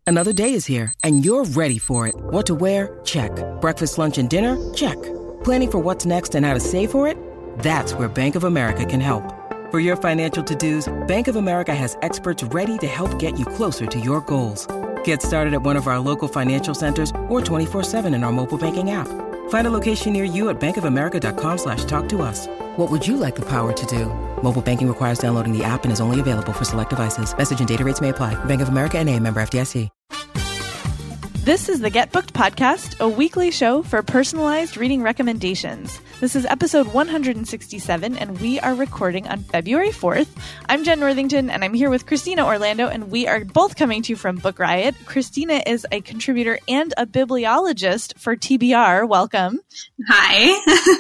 Another day is here, and you're ready for it. What to wear? Check. Breakfast, lunch, and dinner? Check. Planning for what's next and how to save for it? That's where Bank of America can help. For your financial to-dos, Bank of America has experts ready to help get you closer to your goals. Get started at one of our local financial centers or 24/7 in our mobile banking app. Find a location near you at bankofamerica.com/talktous. What would you like the power to do? Mobile banking requires downloading the app and is only available for select devices. Message and data rates may apply. Bank of America N.A., member FDIC. This is the Get Booked Podcast, a weekly show for personalized reading recommendations. This is episode 167, and we are recording on February 4th. I'm Jen Worthington, and I'm here with Christina Orlando, and we are both coming to you from Book Riot. Christina is a contributor and a bibliologist for TBR. Welcome. Hi.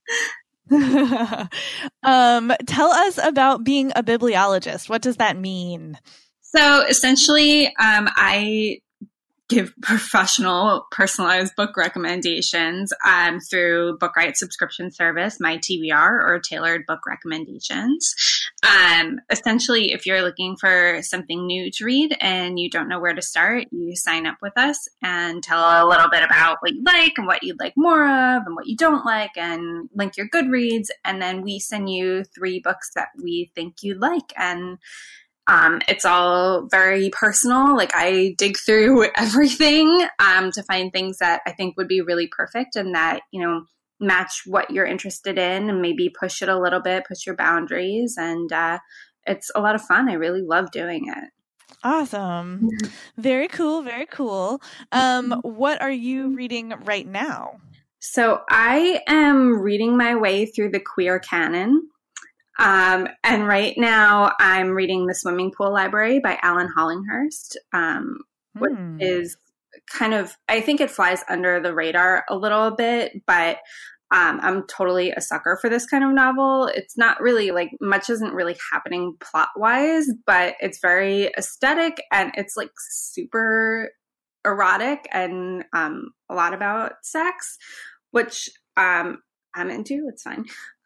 Tell us about being a bibliologist. What does that mean? So essentially, I give professional, personalized book recommendations through Book Riot subscription service, my TBR, or Tailored Book Recommendations. Essentially, if you're looking for something new to read and you don't know where to start, you sign up with us and tell a little bit about what you like and what you'd like more of and what you don't like, and link your Goodreads, and then we send you 3 books that we think you'd like. And it's all very personal. Like, I dig through everything to find things that I think would be really perfect and that, you know, match what you're interested in, and maybe push it a little bit, push your boundaries. And it's a lot of fun. I really love doing it. Awesome. Very cool. Very cool. What are you reading right now? So I am reading my way through the queer canon. And right now I'm reading The Swimming Pool Library by Alan Hollinghurst, which is kind of, I think it flies under the radar a little bit, but I'm totally a sucker for this kind of novel. It's not really, like, much isn't really happening plot-wise, but it's very aesthetic and it's like super erotic and a lot about sex, which I'm into. It's fine.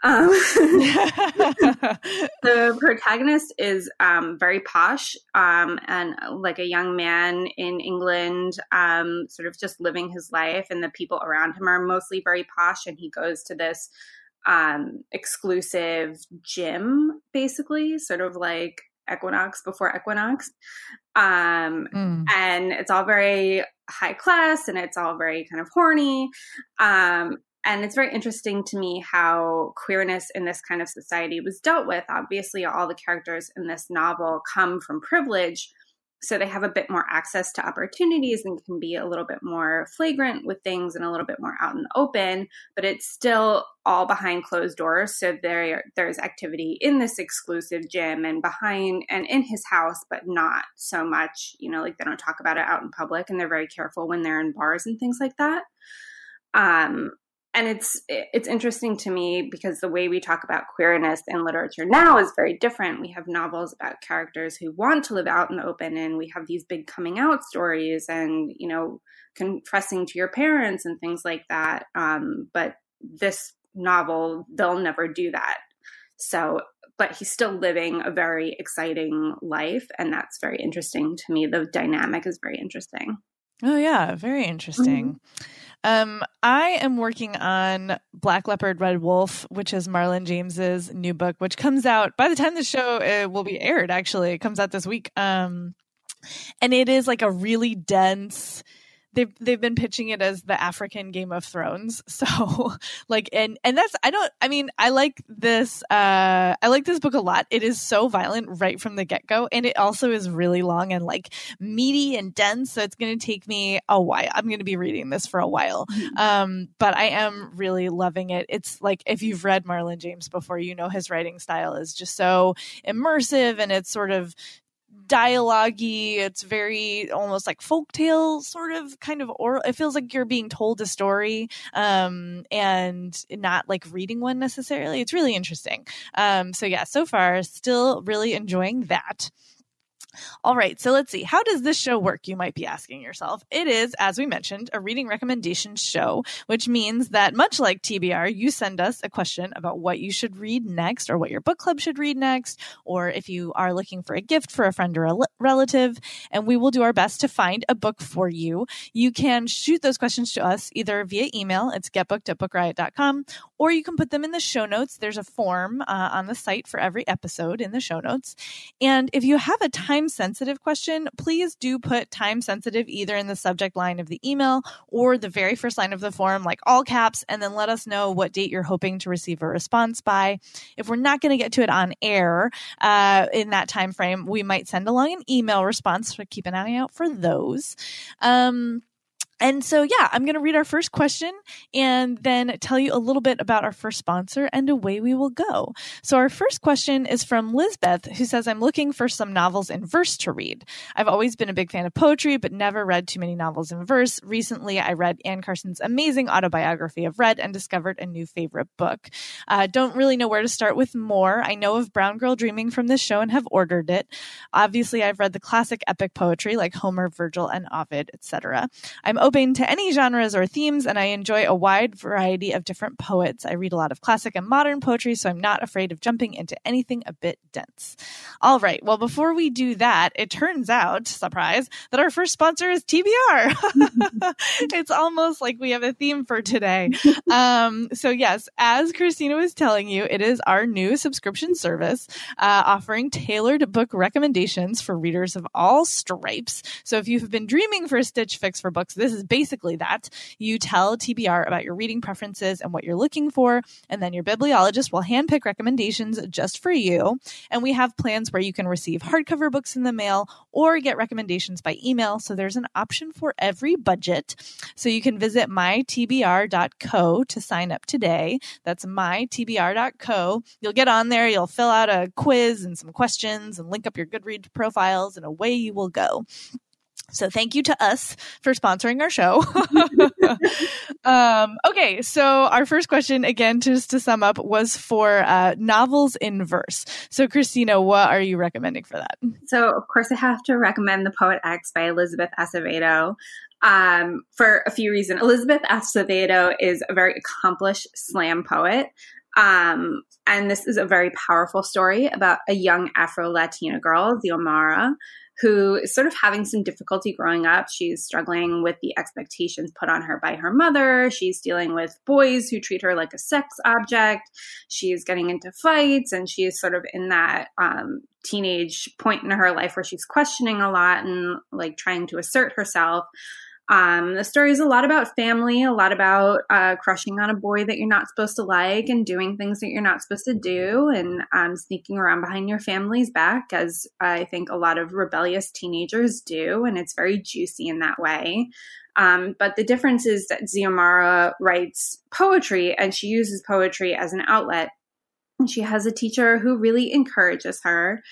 The protagonist is very posh and like a young man in England, sort of just living his life, and the people around him are mostly very posh, and he goes to this exclusive gym, basically, sort of like Equinox before Equinox. And it's all very high class, and it's all very kind of horny. And it's very interesting to me how queerness in this kind of society was dealt with. Obviously, all the characters in this novel come from privilege, so they have a bit more access to opportunities and can be a little bit more flagrant with things and a little bit more out in the open, but it's still all behind closed doors. So there's activity in this exclusive gym and behind and in his house, but not so much, you know, like they don't talk about it out in public, and they're very careful when they're in bars and things like that. And it's interesting to me because the way we talk about queerness in literature now is very different. We have novels about characters who want to live out in the open, and we have these big coming out stories and, you know, confessing to your parents and things like that. But this novel, they'll never do that. So, but he's still living a very exciting life, and that's very interesting to me. The dynamic is very interesting. Oh, yeah. Very interesting. I am working on Black Leopard, Red Wolf, which is Marlon James's new book, which comes out by the time the show will be aired. Actually, it comes out this week. And it is like a really dense. They've been pitching it as the African Game of Thrones. So like, and that's, I like this book a lot. It is so violent right from the get-go. And it also is really long and like meaty and dense. So it's going to take me a while. I'm going to be reading this for a while. But I am really loving it. It's like, if you've read Marlon James before, you know, his writing style is just so immersive, and it's sort of dialogue-y. It's very almost like folktale sort of kind of oral. It feels like you're being told a story and not like reading one necessarily. It's really interesting. So yeah, so far still really enjoying that. All right, so let's see. How does this show work, you might be asking yourself. It is, as we mentioned, a reading recommendation show, which means that much like TBR, you send us a question about what you should read next or what your book club should read next, or if you are looking for a gift for a friend or a relative, and we will do our best to find a book for you. You can shoot those questions to us either via email, it's getbooked@bookriot.com, or you can put them in the show notes. There's a form on the site for every episode in the show notes. And if you have a time-sensitive question, please do put time-sensitive either in the subject line of the email or the very first line of the form, like all caps, and then let us know what date you're hoping to receive a response by. If we're not going to get to it on air in that time frame, we might send along an email response, so keep an eye out for those. And so, yeah, I'm going to read our first question and then tell you a little bit about our first sponsor, and away we will go. So our first question is from Lizbeth, who says, I'm looking for some novels in verse to read. I've always been a big fan of poetry, but never read too many novels in verse. Recently, I read Anne Carson's amazing autobiography of Red and discovered a new favorite book. Don't really know where to start with more. I know of Brown Girl Dreaming from this show and have ordered it. Obviously, I've read the classic epic poetry like Homer, Virgil, and Ovid, etc. I'm open to any genres or themes, and I enjoy a wide variety of different poets. I read a lot of classic and modern poetry, so I'm not afraid of jumping into anything a bit dense. All right. Well, before we do that, it turns out, surprise, that our first sponsor is TBR. It's almost like we have a theme for today. So yes, as Christina was telling you, it is our new subscription service offering tailored book recommendations for readers of all stripes. So if you've been dreaming for a Stitch Fix for books, this is basically that. You tell TBR about your reading preferences and what you're looking for, and then your bibliologist will handpick recommendations just for you. And we have plans where you can receive hardcover books in the mail or get recommendations by email. So there's an option for every budget. So you can visit mytbr.co to sign up today. That's mytbr.co. You'll get on there, you'll fill out a quiz and some questions and link up your Goodreads profiles, and away you will go. So thank you to us for sponsoring our show. Okay, so our first question, again, just to sum up, was for novels in verse. So Christina, what are you recommending for that? So, of course, I have to recommend The Poet X by Elizabeth Acevedo. For a few reasons. Elizabeth Acevedo is a very accomplished slam poet. And this is a very powerful story about a young Afro-Latina girl, Xiomara, who is sort of having some difficulty growing up. She's struggling with the expectations put on her by her mother. She's dealing with boys who treat her like a sex object. She's getting into fights, and she is sort of in that teenage point in her life where she's questioning a lot and like trying to assert herself. The story is a lot about family, a lot about crushing on a boy that you're not supposed to like and doing things that you're not supposed to do, and sneaking around behind your family's back, as I think a lot of rebellious teenagers do. And it's very juicy in that way. But the difference is that Xiomara writes poetry, and she uses poetry as an outlet. And she has a teacher who really encourages her.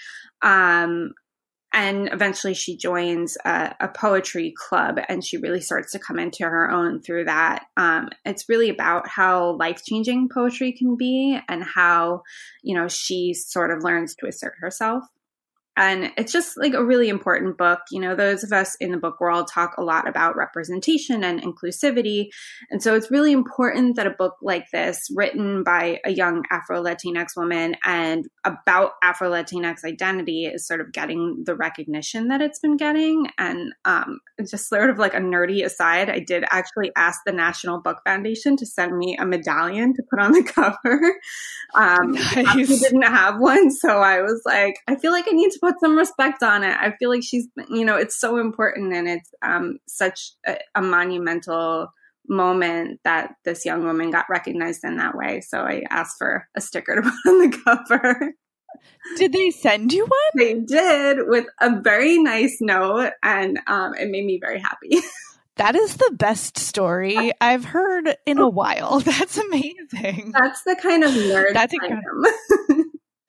And eventually she joins a poetry club, and she really starts to come into her own through that. It's really about how life-changing poetry can be, and how, you know, she sort of learns to assert herself. And it's just like a really important book. You know, those of us in the book world talk a lot about representation and inclusivity. And so it's really important that a book like this, written by a young Afro-Latinx woman and about Afro-Latinx identity, is sort of getting the recognition that it's been getting. And just sort of like a nerdy aside, I did actually ask the National Book Foundation to send me a medallion to put on the cover. Nice. He didn't have one. So I was like, I feel like I need to put some respect on it. I feel like she's, you know, it's so important, and it's such a monumental moment that this young woman got recognized in that way. So I asked for a sticker to put on the cover. Did they send you one? They did, with a very nice note, and it made me very happy. That is the best story I've heard in a while. That's amazing. That's the kind of nerd That's incredible.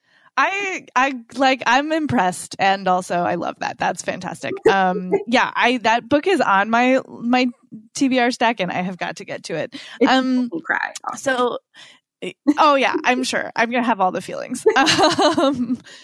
I'm impressed, and also I love that. That's fantastic. That book is on my TBR stack, and I have got to get to it. Cry. So, oh yeah, I'm sure I'm gonna have all the feelings.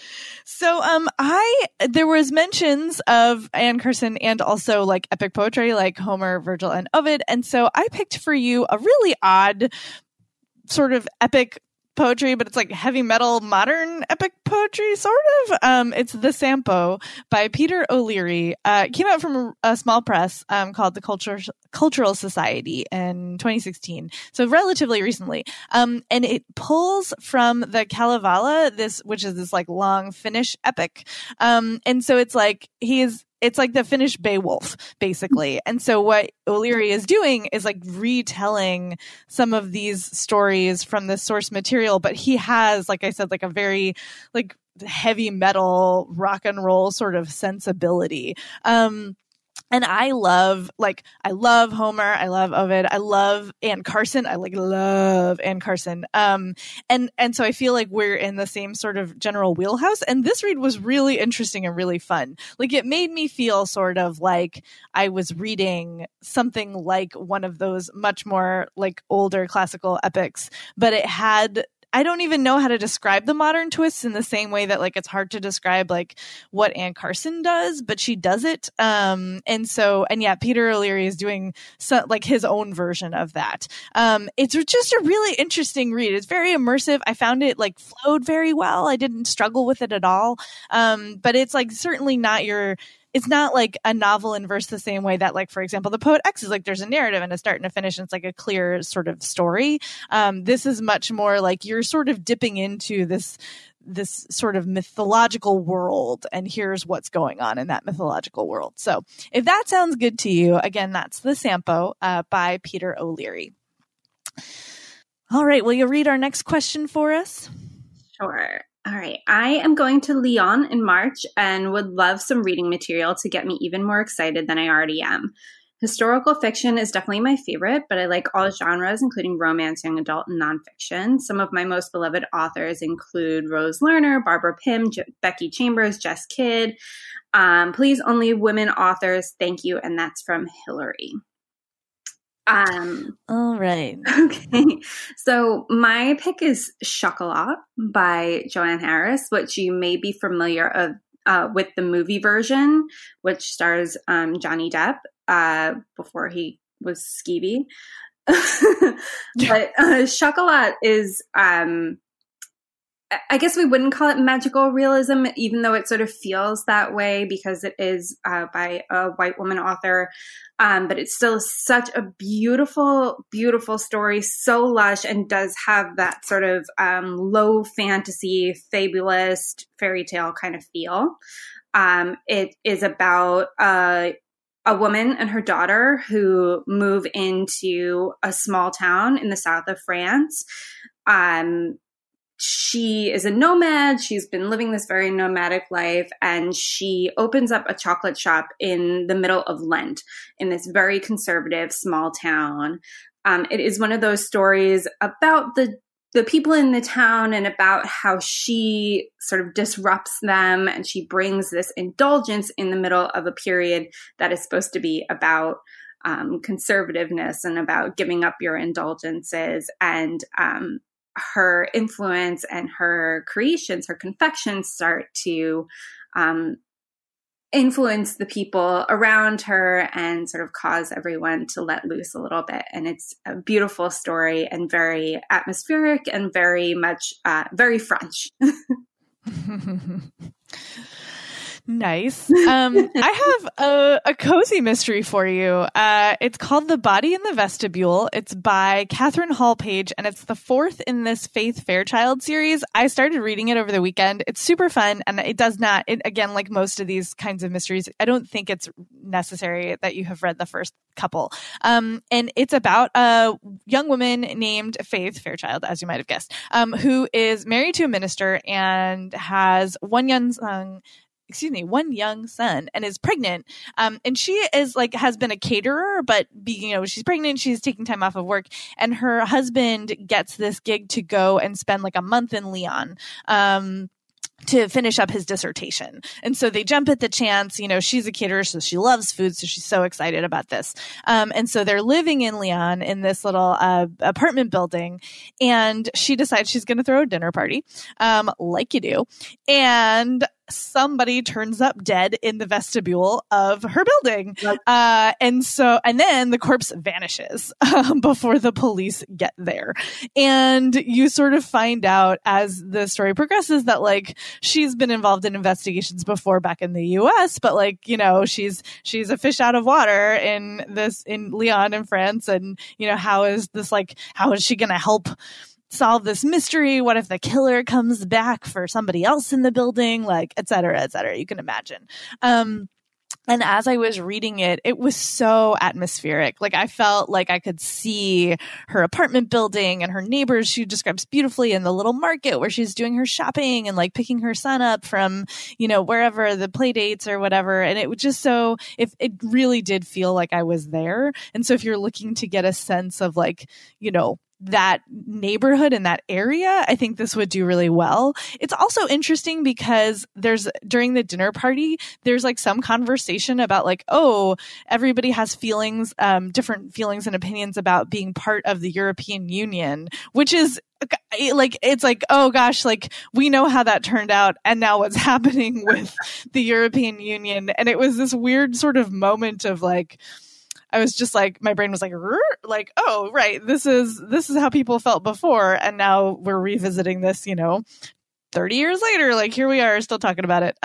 So there was mentions of Anne Carson and also like epic poetry like Homer, Virgil, and Ovid. And so I picked for you a really odd sort of epic poetry, but it's like heavy metal modern epic poetry, sort of. It's The Sampo by Peter O'Leary. It came out from a small press called the Cultural Society in 2016, so relatively recently. And it pulls from the Kalevala, which is this like long Finnish epic. And so it's like it's like the Finnish Beowulf, basically. And so what O'Leary is doing is like retelling some of these stories from the source material, but he has, like I said, like a very like heavy metal rock and roll sort of sensibility. And I love Homer. I love Ovid. I love Anne Carson. I love Anne Carson. And so I feel like we're in the same sort of general wheelhouse. And this read was really interesting and really fun. Like it made me feel sort of like I was reading something like one of those much more like older classical epics, but it had, I don't even know how to describe the modern twists in the same way that like it's hard to describe like what Anne Carson does, but she does it. And yeah, Peter O'Leary is doing like his own version of that. It's just a really interesting read. It's very immersive. I found it like flowed very well. I didn't struggle with it at all. But it's like certainly not it's not like a novel in verse the same way that, like, for example, The Poet X is like there's a narrative and a start and a finish, and it's like a clear sort of story. This is much more like you're sort of dipping into this sort of mythological world, and here's what's going on in that mythological world. So if that sounds good to you, again, that's The Sampo by Peter O'Leary. All right, will you read our next question for us? Sure. All right. I am going to Lyon in March and would love some reading material to get me even more excited than I already am. Historical fiction is definitely my favorite, but I like all genres, including romance, young adult, and nonfiction. Some of my most beloved authors include Rose Lerner, Barbara Pym, Becky Chambers, Jess Kidd. Please, only women authors. Thank you. And that's from Hillary. All right. Okay. So my pick is Chocolat by Joanne Harris, which you may be familiar with the movie version, which stars Johnny Depp before he was skeevy. But Chocolat is, I guess we wouldn't call it magical realism, even though it sort of feels that way because it is by a white woman author. But it's still such a beautiful, beautiful story, so lush, and does have that sort of low fantasy, fabulous fairy tale kind of feel. It is about a woman and her daughter who move into a small town in the south of France. She is a nomad. She's been living this very nomadic life, and she opens up a chocolate shop in the middle of Lent in this very conservative small town. It is one of those stories about the people in the town and about how she sort of disrupts them, and she brings this indulgence in the middle of a period that is supposed to be about conservativeness and about giving up your indulgences. And her influence and her creations, her confections start to influence the people around her and sort of cause everyone to let loose a little bit. And it's a beautiful story and very atmospheric and very much, very French. Nice. I have a cozy mystery for you. It's called The Body in the Vestibule. It's by Catherine Hall Page, and it's the fourth in this Faith Fairchild series. I started reading it over the weekend. It's super fun, and again, like most of these kinds of mysteries, I don't think it's necessary that you have read the first couple. And it's about a young woman named Faith Fairchild, as you might have guessed, who is married to a minister and has one young son and is pregnant. And she is has been a caterer, but she's pregnant, she's taking time off of work, and her husband gets this gig to go and spend like a month in Lyon. To finish up his dissertation. And so they jump at the chance, she's a caterer, so she loves food. So she's so excited about this. And so they're living in Lyon in this little apartment building, and she decides she's going to throw a dinner party, like you do. And somebody turns up dead in the vestibule of her building. And then the corpse vanishes before the police get there. And you sort of find out as the story progresses that like she's been involved in investigations before back in the US, but like, you know, she's a fish out of water in Lyon in France. And, you know, how is she going to help solve this mystery? What if the killer comes back for somebody else in the building? Like, et cetera, you can imagine. And as I was reading it, it was so atmospheric. Like I felt like I could see her apartment building and her neighbors. She describes beautifully in the little market where she's doing her shopping and like picking her son up from, you know, wherever the play dates or whatever. And it was just it really did feel like I was there. And so if you're looking to get a sense of like, you know, that neighborhood and that area, I think this would do really well. It's also interesting because during the dinner party, there's like some conversation about like, oh, everybody has feelings, different feelings and opinions about being part of the European Union, which is like, it's like, oh gosh, like we know how that turned out. And now what's happening with the European Union. And it was this weird sort of moment of like, I was just like, my brain was like, oh, right. This is how people felt before. And now we're revisiting this, you know, 30 years later, like here we are still talking about it.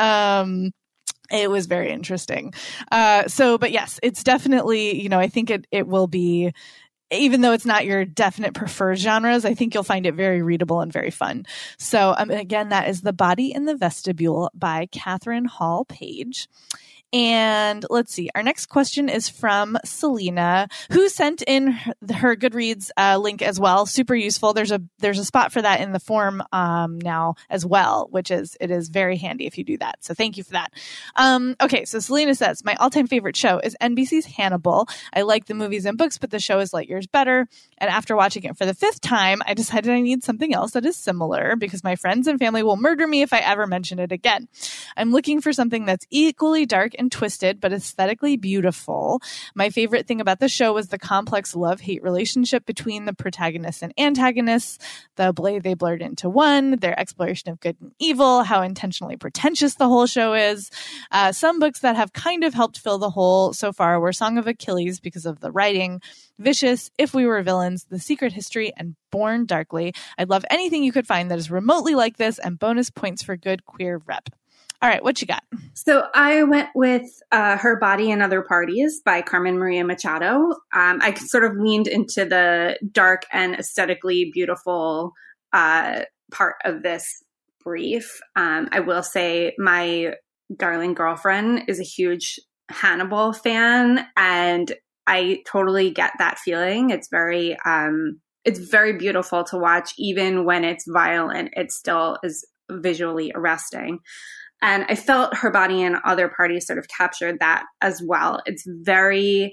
It was very interesting. But yes, it's definitely, you know, I think it will be, even though it's not your definite preferred genres, I think you'll find it very readable and very fun. So again, that is The Body in the Vestibule by Katherine Hall Page. And let's see. Our next question is from Selena, who sent in her Goodreads link as well. Super useful. There's a spot for that in the form now as well, it is very handy if you do that. So thank you for that. Okay, so Selena says, my all-time favorite show is NBC's Hannibal. I like the movies and books, but the show is light years better. And after watching it for the 5th time, I decided I need something else that is similar because my friends and family will murder me if I ever mention it again. I'm looking for something that's equally dark and twisted, but aesthetically beautiful. My favorite thing about the show was the complex love-hate relationship between the protagonists and antagonists, the way they blurred into one, their exploration of good and evil, how intentionally pretentious the whole show is. Some books that have kind of helped fill the hole so far were Song of Achilles because of the writing, Vicious, If We Were Villains, The Secret History, and Born Darkly. I'd love anything you could find that is remotely like this, and bonus points for good queer rep. All right, what you got? So I went with Her Body and Other Parties by Carmen Maria Machado. I sort of leaned into the dark and aesthetically beautiful part of this brief. I will say my darling girlfriend is a huge Hannibal fan, and I totally get that feeling. It's very beautiful to watch. Even when it's violent, it still is visually arresting. And I felt Her Body and Other Parties sort of captured that as well. It's very,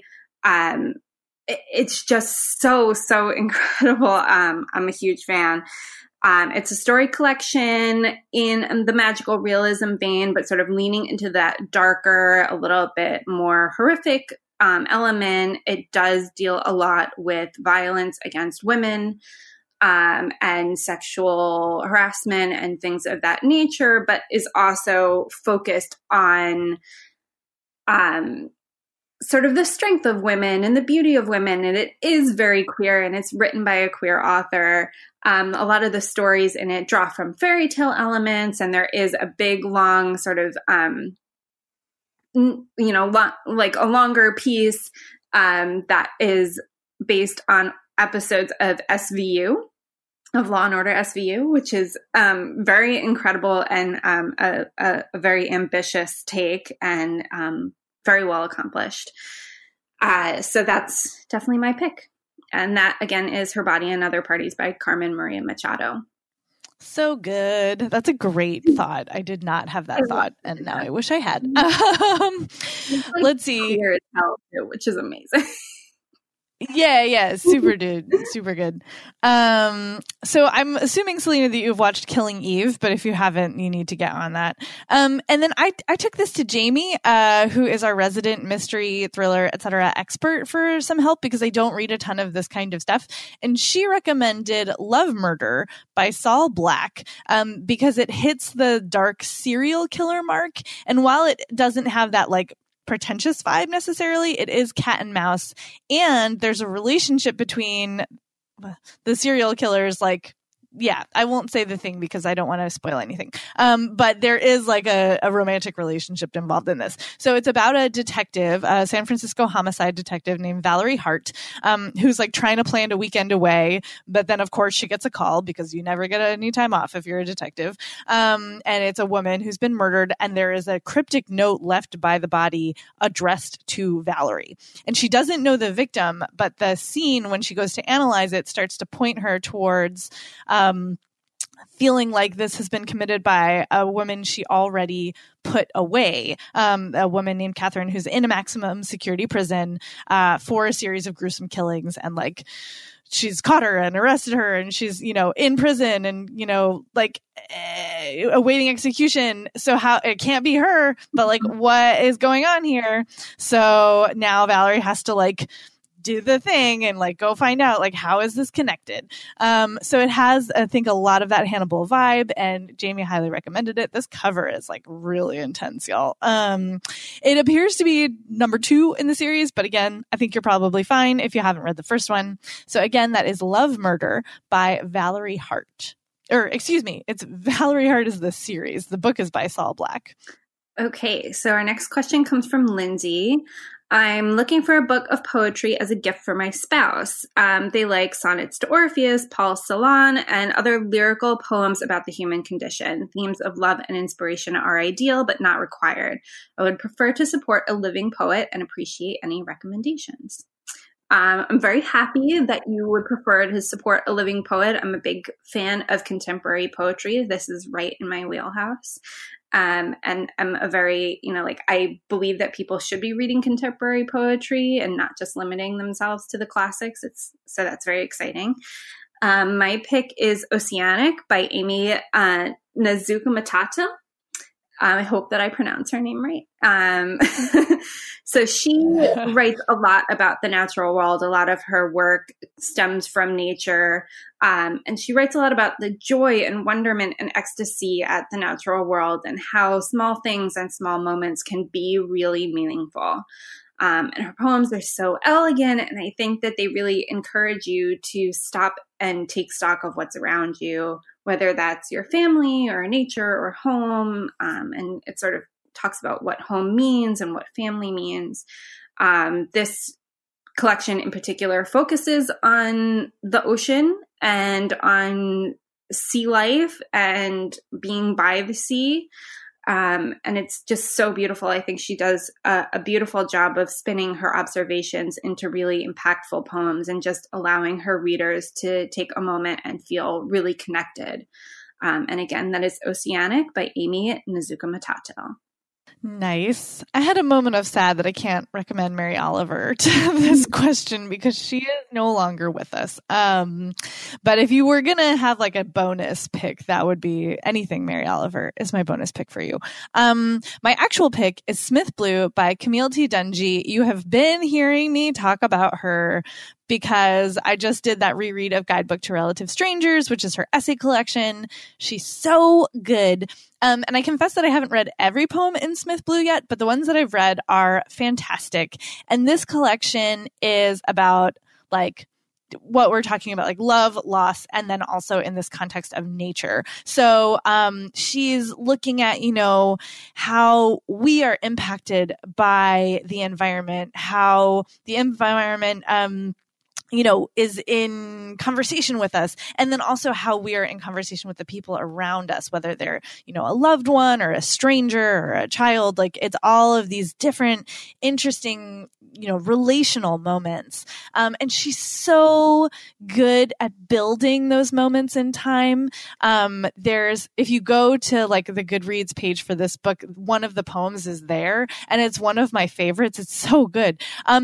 it's just so incredible. I'm a huge fan. It's a story collection in the magical realism vein, but sort of leaning into that darker, a little bit more horrific element. It does deal a lot with violence against women, and sexual harassment and things of that nature, but is also focused on sort of the strength of women and the beauty of women. And it is very queer, and it's written by a queer author. A lot of the stories in it draw from fairy tale elements, and there is a big, long sort of, like a longer piece that is based on episodes of SVU, of Law and Order SVU, which is very incredible and a very ambitious take and very well accomplished. So that's definitely my pick. And that, again, is Her Body and Other Parties by Carmen Maria Machado. So good. That's a great thought. I did not have that thought, and now I wish I had. Let's see. Which is amazing. Yeah, super dude, super good. So I'm assuming, Selena, that you've watched Killing Eve, but if you haven't, you need to get on that. And then I took this to Jamie, who is our resident mystery, thriller, etc. expert, for some help, because I don't read a ton of this kind of stuff, and she recommended Love Murder by Saul Black, because it hits the dark serial killer mark, and while it doesn't have that like pretentious vibe necessarily, it is cat and mouse, and there's a relationship between the serial killers. Like, yeah, I won't say the thing because I don't want to spoil anything. But there is like a romantic relationship involved in this. So it's about a detective, a San Francisco homicide detective named Valerie Hart, who's like trying to plan a weekend away. But then, of course, she gets a call because you never get any time off if you're a detective. And it's a woman who's been murdered. And there is a cryptic note left by the body addressed to Valerie. And she doesn't know the victim, but the scene, when she goes to analyze it, starts to point her towards feeling like this has been committed by a woman she already put away, a woman named Catherine, who's in a maximum security prison for a series of gruesome killings. And like, she's caught her and arrested her, and she's, in prison and, awaiting execution. So how it can't be her, but like, what is going on here? So now Valerie has to like do the thing and like go find out like, how is this connected? So it has, I think, a lot of that Hannibal vibe, and Jamie highly recommended it. This cover is like really intense, y'all. It appears to be number 2 in the series, but again, I think you're probably fine if you haven't read the first one. So again, that is Love Murder by Valerie Hart. Or excuse me, it's Valerie Hart is the series. The book is by Saul Black. Okay, so our next question comes from Lindsay. I'm looking for a book of poetry as a gift for my spouse. They like sonnets to Orpheus, Paul Celan, and other lyrical poems about the human condition. Themes of love and inspiration are ideal, but not required. I would prefer to support a living poet and appreciate any recommendations. I'm very happy that you would prefer to support a living poet. I'm a big fan of contemporary poetry. This is right in my wheelhouse. And I'm a very, I believe that people should be reading contemporary poetry and not just limiting themselves to the classics. So that's very exciting. My pick is Oceanic by Amy Nazuka Matata. I hope that I pronounce her name right. So she writes a lot about the natural world. A lot of her work stems from nature. And she writes a lot about the joy and wonderment and ecstasy at the natural world, and how small things and small moments can be really meaningful. And her poems are so elegant, and I think that they really encourage you to stop and take stock of what's around you, whether that's your family or nature or home. And it sort of talks about what home means and what family means. This collection in particular focuses on the ocean and on sea life and being by the sea. And it's just so beautiful. I think she does a beautiful job of spinning her observations into really impactful poems and just allowing her readers to take a moment and feel really connected. And again, that is Oceanic by Amy Nazuka Matata. Nice. I had a moment of sad that I can't recommend Mary Oliver to this question because she is no longer with us. But if you were going to have like a bonus pick, that would be anything Mary Oliver is my bonus pick for you. My actual pick is Smith Blue by Camille T. Dungy. You have been hearing me talk about her because I just did that reread of Guidebook to Relative Strangers, which is her essay collection. She's so good. And I confess that I haven't read every poem in Smith Blue yet, but the ones that I've read are fantastic. And this collection is about like what we're talking about, like love, loss, and then also in this context of nature. So she's looking at, how we are impacted by the environment, how the environment is in conversation with us. And then also how we are in conversation with the people around us, whether they're, a loved one or a stranger or a child. Like it's all of these different interesting relational moments. And she's so good at building those moments in time. If you go to like the Goodreads page for this book, one of the poems is there, and it's one of my favorites. It's so good.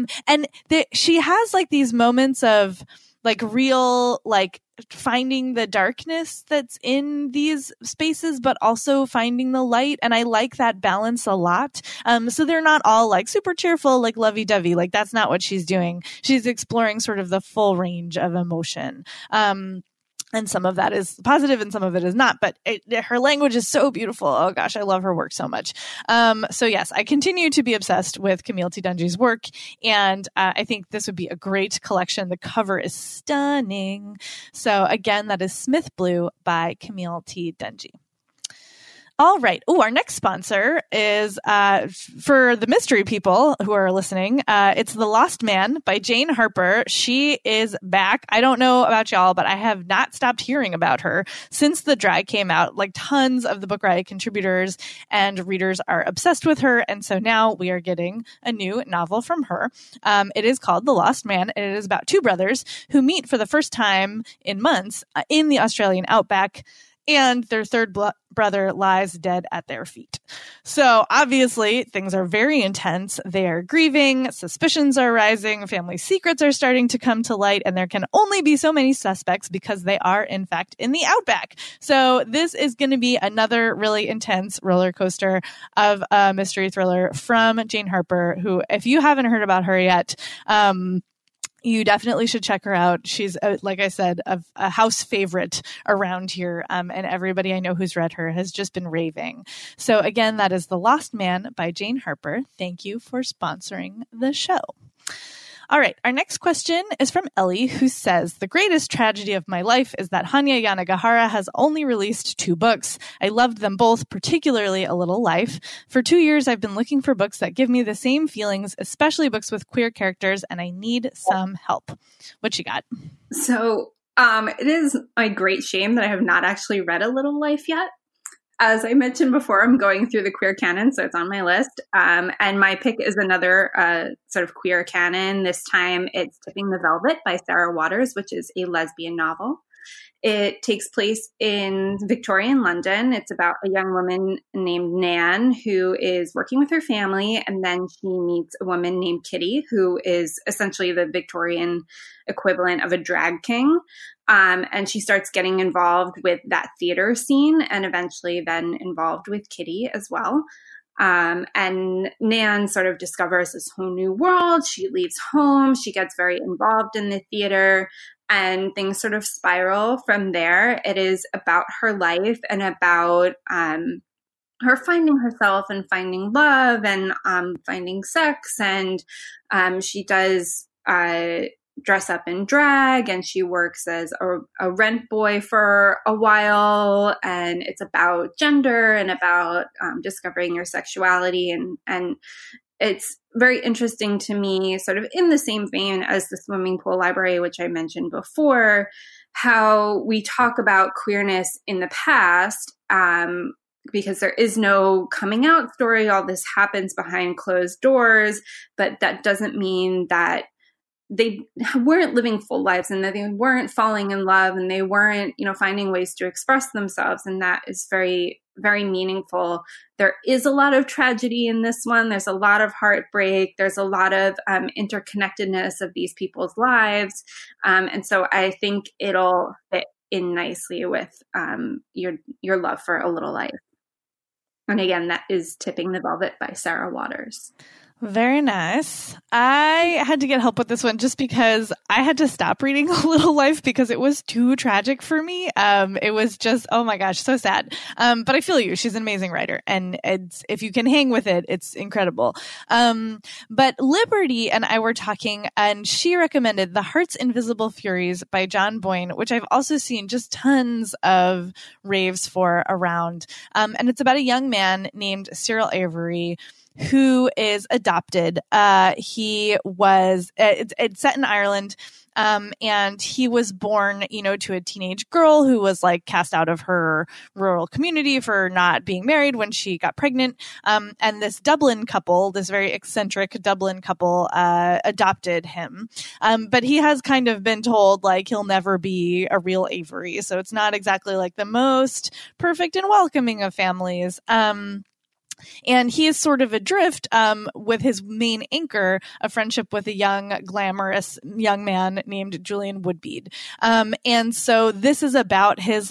She has like these moments of like real, like finding the darkness that's in these spaces, but also finding the light. And I like that balance a lot. So they're not all like super cheerful, like lovey-dovey. Like that's not what she's doing. She's exploring sort of the full range of emotion. And some of that is positive and some of it is not, but her language is so beautiful. Oh gosh, I love her work so much. So yes, I continue to be obsessed with Camille T. Dungy's work. And I think this would be a great collection. The cover is stunning. So again, that is Smith Blue by Camille T. Dungy. All right. Oh, our next sponsor is for the mystery people who are listening. It's The Lost Man by Jane Harper. She is back. I don't know about y'all, but I have not stopped hearing about her since The Dry came out. Like tons of the Book Riot contributors and readers are obsessed with her. And so now we are getting a new novel from her. It is called The Lost Man, and it is about two brothers who meet for the first time in months in the Australian outback. And their third brother lies dead at their feet. So obviously things are very intense. They are grieving, suspicions are rising, family secrets are starting to come to light, and there can only be so many suspects because they are in fact in the outback. So this is going to be another really intense roller coaster of a mystery thriller from Jane Harper, who, if you haven't heard about her yet, you definitely should check her out. She's, like I said, a house favorite around here. And everybody I know who's read her has just been raving. So again, that is The Lost Man by Jane Harper. Thank you for sponsoring the show. All right. Our next question is from Ellie, who says, the greatest tragedy of my life is that Hanya Yanagihara has only released 2 books. I loved them both, particularly A Little Life. For 2 years, I've been looking for books that give me the same feelings, especially books with queer characters, and I need some help. What you got? So it is a great shame that I have not actually read A Little Life yet. As I mentioned before, I'm going through the queer canon, so it's on my list. And my pick is another sort of queer canon. This time it's Tipping the Velvet by Sarah Waters, which is a lesbian novel. It takes place in Victorian London. It's about a young woman named Nan who is working with her family, and then she meets a woman named Kitty, who is essentially the Victorian equivalent of a drag king. And she starts getting involved with that theater scene and eventually then involved with Kitty as well. And Nan sort of discovers this whole new world. She leaves home. She gets very involved in the theater, and things sort of spiral from there. It is about her life and about her finding herself and finding love and finding sex. And she does dress up in drag, and she works as a rent boy for a while. And it's about gender and about discovering your sexuality. And it's very interesting to me, sort of in the same vein as the Swimming Pool Library, which I mentioned before, how we talk about queerness in the past, because there is no coming out story. All this happens behind closed doors, but that doesn't mean that they weren't living full lives and that they weren't falling in love and they weren't, finding ways to express themselves. And that is very, very meaningful. There is a lot of tragedy in this one. There's a lot of heartbreak. There's a lot of interconnectedness of these people's lives. And so I think it'll fit in nicely with your love for A Little Life. And again, that is Tipping the Velvet by Sarah Waters. Very nice. I had to get help with this one just because I had to stop reading A Little Life because it was too tragic for me. It was just, oh my gosh, so sad. But I feel you. She's an amazing writer. And if you can hang with it, it's incredible. But Liberty and I were talking, and she recommended The Heart's Invisible Furies by John Boyne, which I've also seen just tons of raves for around. And it's about a young man named Cyril Avery who is adopted. He was, it's set in Ireland. And he was born, to a teenage girl who was like cast out of her rural community for not being married when she got pregnant. And this Dublin couple, this very eccentric Dublin couple, adopted him. But he has kind of been told like he'll never be a real Avery. So it's not exactly like the most perfect and welcoming of families. And he is sort of adrift with his main anchor, a friendship with a young, glamorous young man named Julian Woodbead. And so this is about his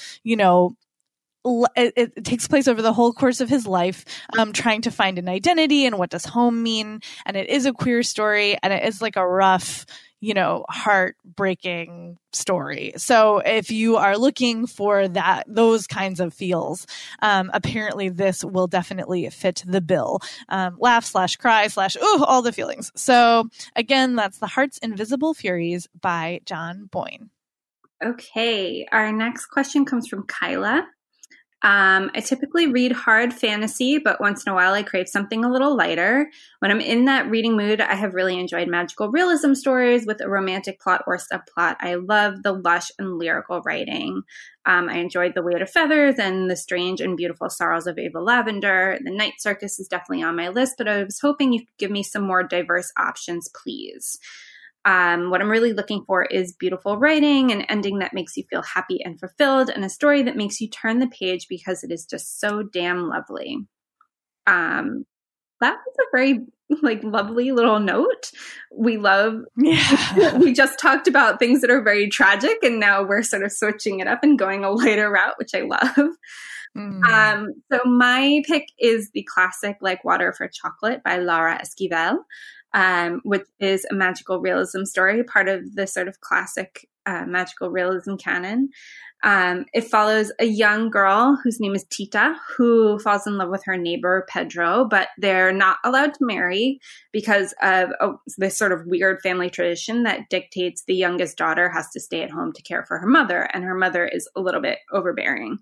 it takes place over the whole course of his life, trying to find an identity and what does home mean. And it is a queer story, and it is like a rough, heartbreaking story. So if you are looking for those kinds of feels, apparently this will definitely fit the bill. Laugh/cry/ all the feelings. So again, that's The Heart's Invisible Furies by John Boyne. Okay. Our next question comes from Kyla. I typically read hard fantasy, but once in a while I crave something a little lighter. When I'm in that reading mood, I have really enjoyed magical realism stories with a romantic plot or subplot. I love the lush and lyrical writing. I enjoyed The Weight of Feathers and The Strange and Beautiful Sorrows of Ava Lavender. The Night Circus is definitely on my list, but I was hoping you could give me some more diverse options, please. What I'm really looking for is beautiful writing, an ending that makes you feel happy and fulfilled, and a story that makes you turn the page because it is just so damn lovely. That was a very lovely little note. We just talked about things that are very tragic, and now we're sort of switching it up and going a lighter route, which I love. So my pick is the classic Like Water for Chocolate by Laura Esquivel. Which is a magical realism story, part of the sort of classic magical realism canon. It follows a young girl whose name is Tita, who falls in love with her neighbor, Pedro, but they're not allowed to marry because of this sort of weird family tradition that dictates the youngest daughter has to stay at home to care for her mother, and her mother is a little bit overbearing.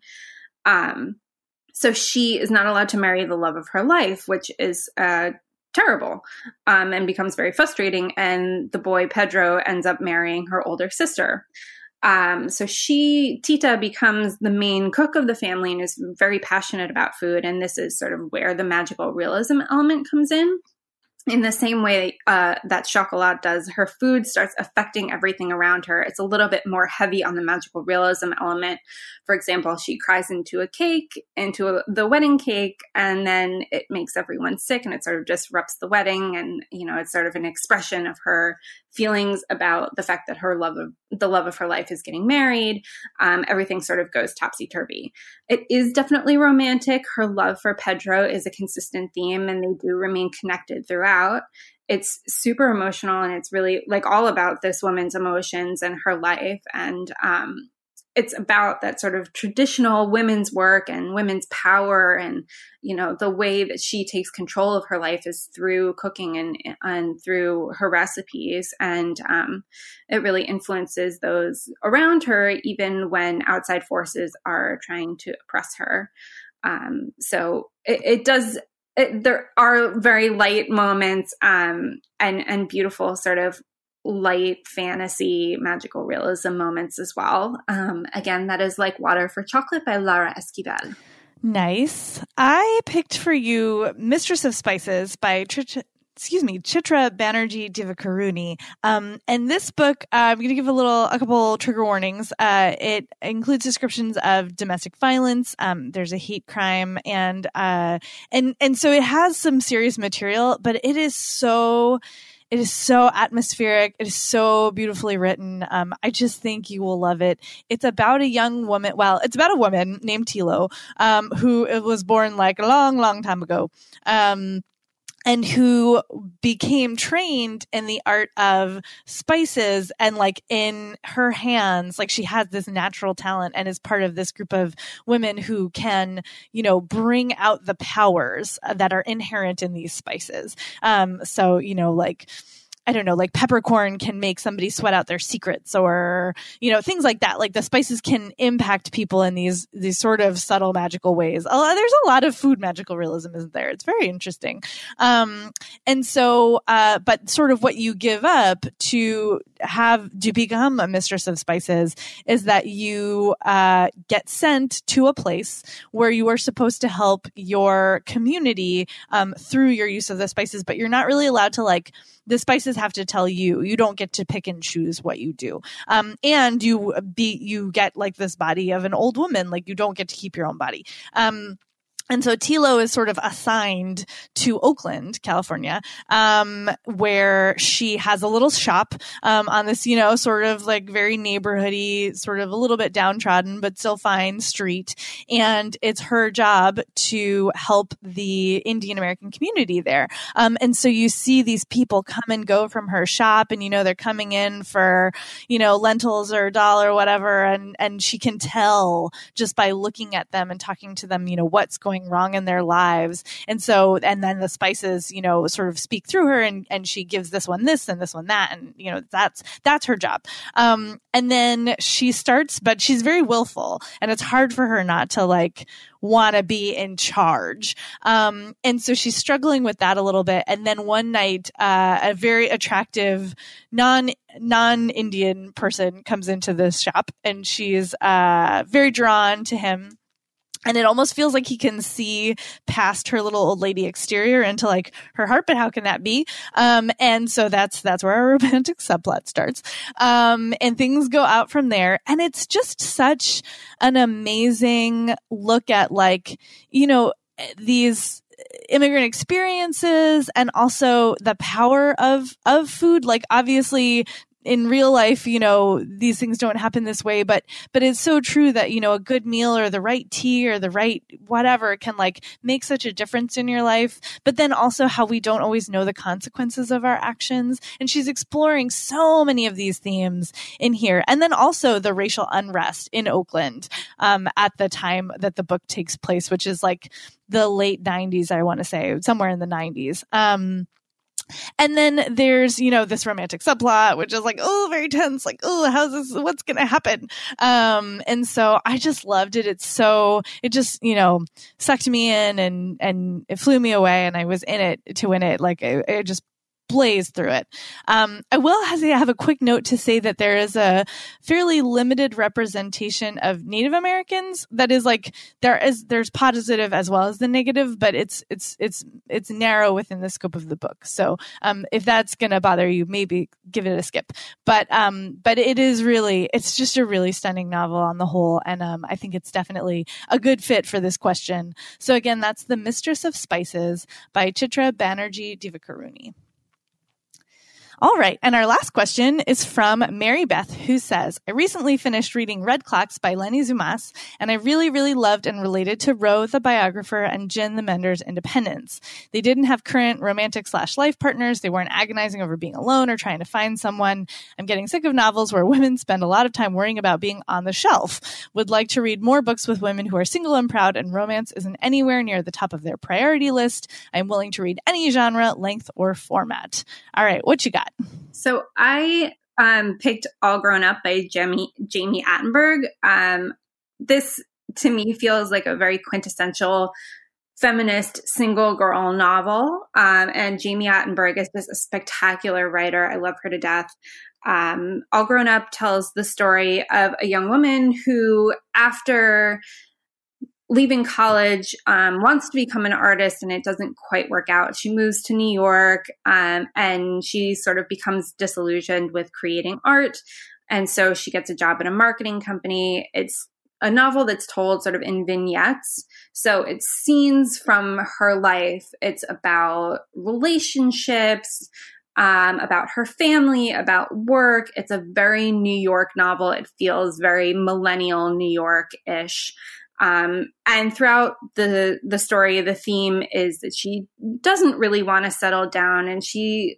So she is not allowed to marry the love of her life, which is terrible, and becomes very frustrating. And the boy Pedro ends up marrying her older sister. So Tita becomes the main cook of the family and is very passionate about food. And this is sort of where the magical realism element comes in. In the same way that Chocolat does, her food starts affecting everything around her. It's a little bit more heavy on the magical realism element. For example, she cries into the wedding cake, and then it makes everyone sick, and it sort of disrupts the wedding. And, it's sort of an expression of her feelings about the fact that the love of her life is getting married. Everything sort of goes topsy-turvy. It is definitely romantic. Her love for Pedro is a consistent theme, and they do remain connected throughout. It's super emotional, and it's really all about this woman's emotions and her life. And it's about that sort of traditional women's work and women's power, and the way that she takes control of her life is through cooking and through her recipes, and it really influences those around her, even when outside forces are trying to oppress her. So it does. There are very light moments and beautiful sort of light fantasy magical realism moments as well. Again, that is Like Water for Chocolate by Laura Esquivel. Nice. I picked for you Mistress of Spices by Chitra Banerjee Divakaruni. And this book, I'm going to give a couple trigger warnings. It includes descriptions of domestic violence. There's a hate crime, and so it has some serious material, but it is so atmospheric. It is so beautifully written. I just think you will love it. It's about a young woman. Well, it's about a woman named Tilo, who was born a long, long time ago. And who became trained in the art of spices, and in her hands, she has this natural talent and is part of this group of women who can, bring out the powers that are inherent in these spices. So, I don't know, like peppercorn can make somebody sweat out their secrets, or, you know, things like that. Like the spices can impact people in these sort of subtle magical ways. There's a lot of food magical realism, isn't there? It's very interesting. And so, but sort of what you give up to become a mistress of spices is that you get sent to a place where you are supposed to help your community through your use of the spices, but you're not really allowed to, like, the spices have to tell you. You don't get to pick and choose what you do. And you get like this body of an old woman, like you don't get to keep your own body. And so Tilo is sort of assigned to Oakland, California, where she has a little shop on this, you know, sort of like very neighborhoody, sort of a little bit downtrodden, but still fine street. And it's her job to help the Indian American community there. And so you see these people come and go from her shop, and, you know, they're coming in for, you know, lentils or dal or whatever. And she can tell just by looking at them and talking to them, you know, what's going wrong in their lives. And so, and then the spices, you know, sort of speak through her, and she gives this one this and this one that. And, you know, that's her job. And then she starts, but she's very willful, and it's hard for her not to like want to be in charge. And so she's struggling with that a little bit. And then one night, a very attractive non-Indian person comes into this shop, and she's very drawn to him. And it almost feels like he can see past her little old lady exterior into like her heart, but how can that be? And so that's where our romantic subplot starts. And things go out from there. And it's just such an amazing look at, like, you know, these immigrant experiences, and also the power of food. Like, obviously, in real life, you know, these things don't happen this way, but it's so true that, you know, a good meal or the right tea or the right whatever can like make such a difference in your life. But then also how we don't always know the consequences of our actions. And she's exploring so many of these themes in here. And then also the racial unrest in Oakland at the time that the book takes place, which is like the late 90s, I want to say, somewhere in the 90s. And then there's, you know, this romantic subplot, which is like, oh, very tense. Like, oh, how's this? What's going to happen? And so I just loved it. It just, you know, sucked me in, and it flew me away, and I was in it to win it. Like, it just blaze through it. I will have a quick note to say that there is a fairly limited representation of Native Americans. That is, like, there's positive as well as the negative, but it's narrow within the scope of the book. So if that's gonna bother you, maybe give it a skip. But it's just a really stunning novel on the whole, and I think it's definitely a good fit for this question. So again, that's The Mistress of Spices by Chitra Banerjee Divakaruni. All right. And our last question is from Mary Beth, who says, I recently finished reading Red Clocks by Lenny Zumas, and I really, really loved and related to Ro, the biographer, and Jin, the mentor's independence. They didn't have current romantic/life partners. They weren't agonizing over being alone or trying to find someone. I'm getting sick of novels where women spend a lot of time worrying about being on the shelf. Would like to read more books with women who are single and proud, and romance isn't anywhere near the top of their priority list. I'm willing to read any genre, length, or format. All right. What you got? So I picked All Grown Up by Jamie Attenberg. This, to me, feels like a very quintessential feminist single girl novel. And Jamie Attenberg is just a spectacular writer. I love her to death. All Grown Up tells the story of a young woman who, after leaving college, wants to become an artist, and it doesn't quite work out. She moves to New York, and she sort of becomes disillusioned with creating art. And so she gets a job at a marketing company. It's a novel that's told sort of in vignettes. So it's scenes from her life. It's about relationships, about her family, about work. It's a very New York novel. It feels very millennial New York-ish. And throughout the story, the theme is that she doesn't really want to settle down, and she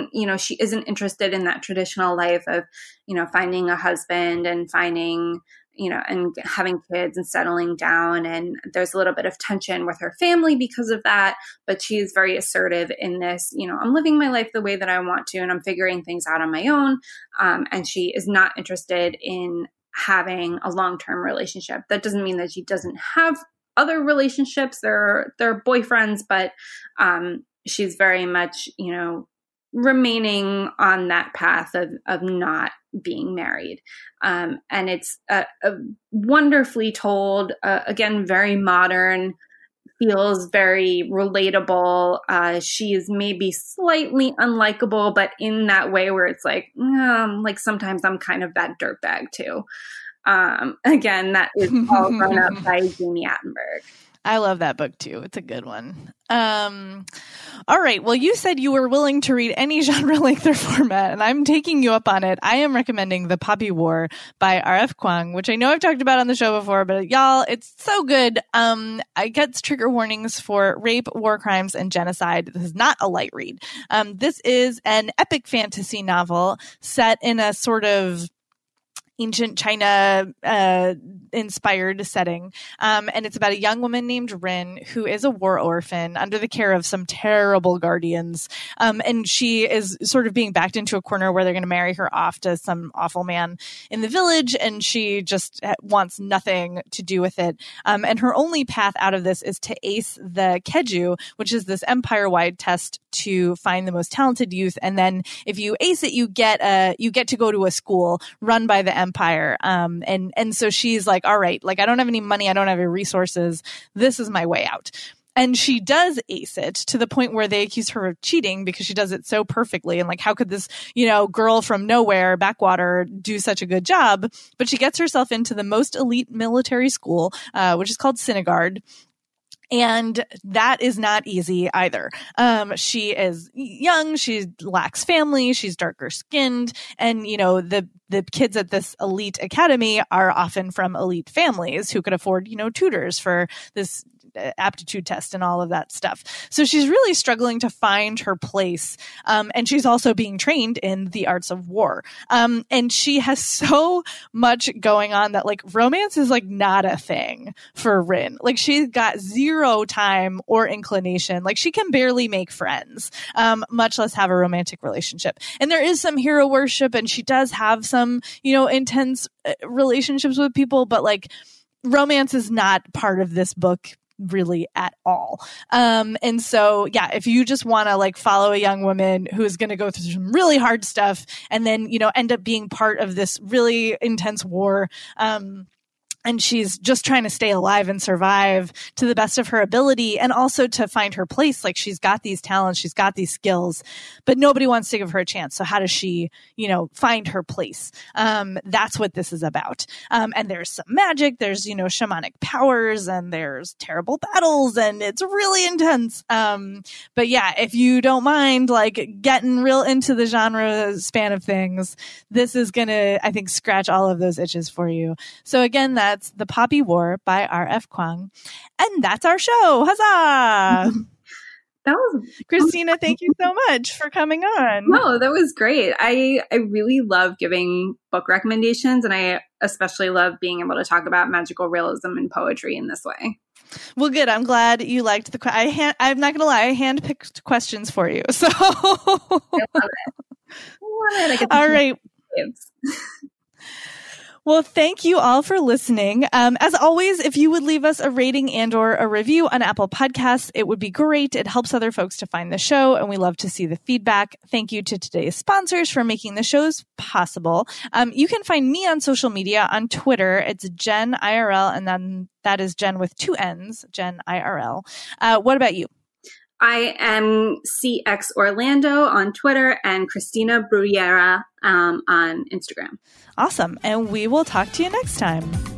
isn't interested in that traditional life of, finding a husband and finding, and having kids and settling down. And there's a little bit of tension with her family because of that. But she's very assertive in this, I'm living my life the way that I want to, and I'm figuring things out on my own. And she is not interested in having a long-term relationship. That doesn't mean that she doesn't have other relationships. They're boyfriends, but she's very much, remaining on that path of not being married. And it's a wonderfully told, again, very modern, feels very relatable. She's maybe slightly unlikable, but in that way where it's like sometimes I'm kind of that dirtbag too. Again, that is all run up by Jami Attenberg. I love that book too. It's a good one. All right. Well, you said you were willing to read any genre, length, or format, and I'm taking you up on it. I am recommending The Poppy War by R.F. Kuang, which I know I've talked about on the show before, but y'all, it's so good. I get trigger warnings for rape, war crimes, and genocide. This is not a light read. This is an epic fantasy novel set in a sort of ancient China inspired setting. And it's about a young woman named Rin who is a war orphan under the care of some terrible guardians. And she is sort of being backed into a corner where they're going to marry her off to some awful man in the village. And she just wants nothing to do with it. And her only path out of this is to ace the Keju, which is this empire-wide test to find the most talented youth. And then if you ace it, you get to go to a school run by the empire. And so she's like, all right, like I don't have any money. I don't have any resources. This is my way out. And she does ace it to the point where they accuse her of cheating because she does it so perfectly. And like, how could this, girl from nowhere, backwater, do such a good job? But she gets herself into the most elite military school, which is called Sinigard. And that is not easy either. She is young. She lacks family. She's darker skinned. And, the kids at this elite academy are often from elite families who could afford, tutors for this aptitude test and all of that stuff. So she's really struggling to find her place. And she's also being trained in the arts of war. And she has so much going on that like romance is like not a thing for Rin. Like she's got zero time or inclination. Like she can barely make friends, much less have a romantic relationship. And there is some hero worship and she does have some, intense relationships with people, but like romance is not part of this book really at all. And so, yeah, if you just want to like follow a young woman who is going to go through some really hard stuff and then, end up being part of this really intense war, and she's just trying to stay alive and survive to the best of her ability and also to find her place. Like she's got these talents, she's got these skills, but nobody wants to give her a chance. So how does she, find her place? That's what this is about. And there's some magic, there's, shamanic powers and there's terrible battles and it's really intense. But yeah, if you don't mind like getting real into the genre span of things, this is going to, I think, scratch all of those itches for you. So again, that's The Poppy War by R.F. Kuang. And that's our show. Huzzah! That was Christina, thank you so much for coming on. No, that was great. I really love giving book recommendations, and I especially love being able to talk about magical realism and poetry in this way. Well, good. I'm glad you liked the I'm not going to lie. I handpicked questions for you. So I love it. All right. Well, thank you all for listening. As always, if you would leave us a rating and or a review on Apple Podcasts, it would be great. It helps other folks to find the show, and we love to see the feedback. Thank you to today's sponsors for making the shows possible. You can find me on social media on Twitter. It's Jen IRL, and then that is Jen with 2 N's, Jen IRL. What about you? I am CX Orlando on Twitter and Christina Bruyera on Instagram. Awesome. And we will talk to you next time.